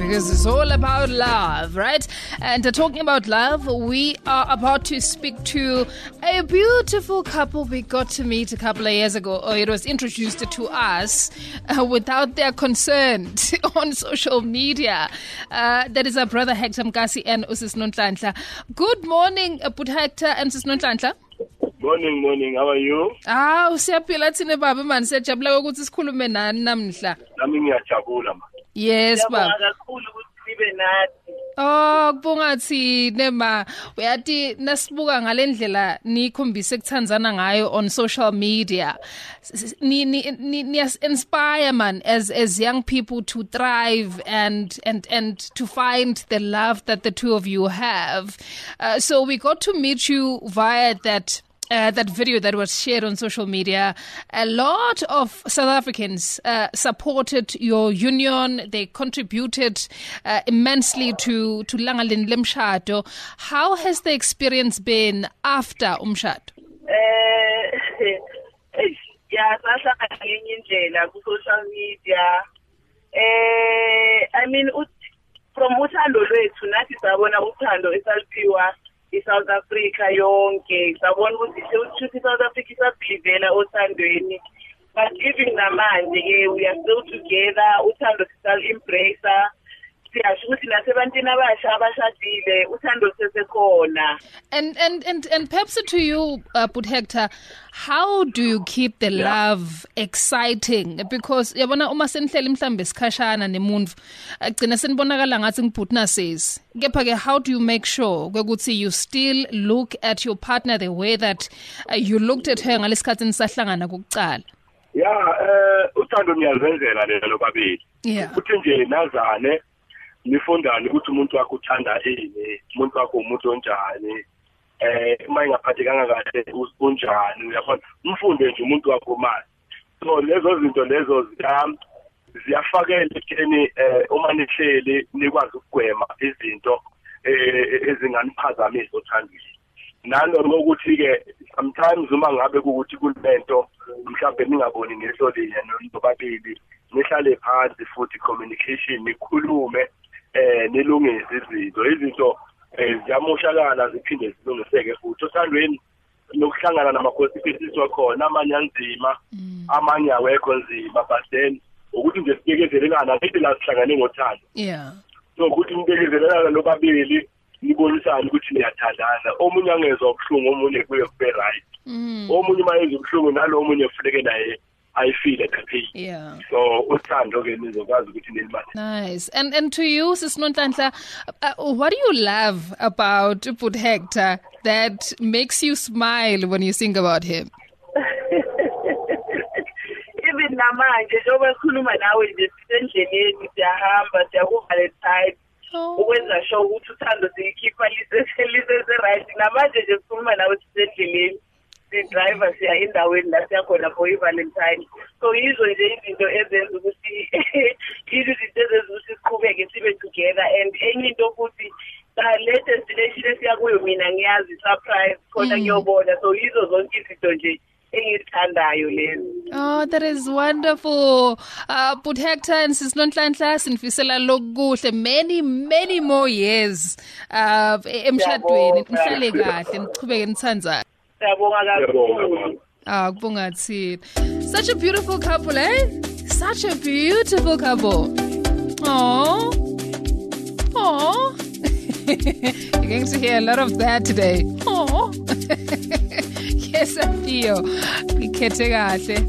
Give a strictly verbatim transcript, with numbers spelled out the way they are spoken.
because it's all about love, right? And uh, talking about love, we are about to speak to a beautiful couple we got to meet a couple of years ago, or it was introduced to us uh, without their consent on social media. Uh, that is our brother Hector Mkasi and Usis Nonhlanhla. Good morning, uh, Hector and Usis Nonhlanhla. Morning, morning. How are you? Ah, usiyaphila thina baba man, siyajabula ukuthi sikhulume nani namhla. Nami ngiyajabula ma. Yes baba. Kakhulu ukuthi sibe nathi. Oh, kubonga thine ma. Uyathi nasibuka ngalendlela nikhombise ukuthandzana ngayo on social media. Ni ni ni inspire man as as young people to thrive and and and to find the love that the two of you have. Uh, so we got to meet you via that Uh, that video that was shared on social media. A lot of South Africans uh, supported your union. They contributed uh, immensely to to Langalin Lemshado. How has the experience been after Umshado? Eh yeah, sasa ngenye indlela ku social media. Eh I mean from uthando lwethu nathi sabona uthando esaliphiwa iSouth Africa yonke sabona ukuthi ukuthi South Africa isabhivela othandweni, but even namanje ke we are still together, uthando sisal embrace, siyasho ukuthi nasebantwini abasha abashadile uthando sesekhona. And and and and perhaps to you, uh, Hector, how do you keep the love exciting? Because yabona uma senihlela mhlambe sikhashana nemuntu agcina senibonakala ngathi ngibhutna says. Kepha ke, how do you make sure ukuthi you still look at your partner the way that uh, you looked at her ngalesikhathi nisahlangana kokuqala? Yeah, eh uthando niyazenzela lelo babili. Yeah. Uthi nje nazane nifundane ukuthi umuntu wakho uthanda yini, umuntu wakho umuntu onjani. Eh uma ingaphathekanga kahle unjani, uyabona umfunde nje umuntu wakho manje. So lezo zinto lezo ziyam ziyafakela ekutheni eh uma nihleli nikwazi ukugwema izinto eh ezinganiphazamisa othandweni. Nalo ukuthi ke sometimes uma ngabe ukuthi kunento mhlawumbe ningaboni ngehlo linye nobabili, nihlale phansi futhi communication nikhulume eh nilungise izinto izinto ziyamoshakala ziphinde zilungiseke futhi othandweni. Nokuhlangana namakhosi wakhona amanye anzima amanye awekho nzima, but then ukuthi nje sibekezelelana ngithi la sihlangane ngothando. Yeah. So ukuthi nibekezelelana lobabili nibonisana ukuthi niyathandana, omunye angezwa ubuhlungu omunye kuye kube right. Omunye mayezwa ubuhlungu nalo omunye ufuneke naye I feel at pain. Yeah. So uthando ke nizokwazi ukuthi nilibane. Nice. And and to you, Sis Nonhlanhla, uh, what do you love about Hector that makes you smile when you think about him? Even namanje njengoba sikhuluma nawe nje sisendleleni siyahamba siyakuva le time. Ukwenza sure ukuthi uthando siyikhipha lise right. Namanje nje sikhuluma nawe sisendleleni. The driver siya endaweni la siyakhona for iValentine. So yizo nje izinto ezenza ukuthi yizo izinto ezenza ukuthi siqhubeke sibe together. And enye into futhi the latest destination esiyakuyo mina ngiyazi surprise khona ngiyobona. So yizo zonke izinto nje engithandayo lezo. Oh, that is wonderful. Uh, Hector and Sis Nonhlanhla sinifisela lokuhle many many more years uh emshadweni nihlale kahle niqhubeke nithandzana. Ah, kubonga thina. Such a beautiful couple, eh? Such a beautiful couple. Oh, oh. You're going to hear a lot of that today. Oh. Yes, I feel.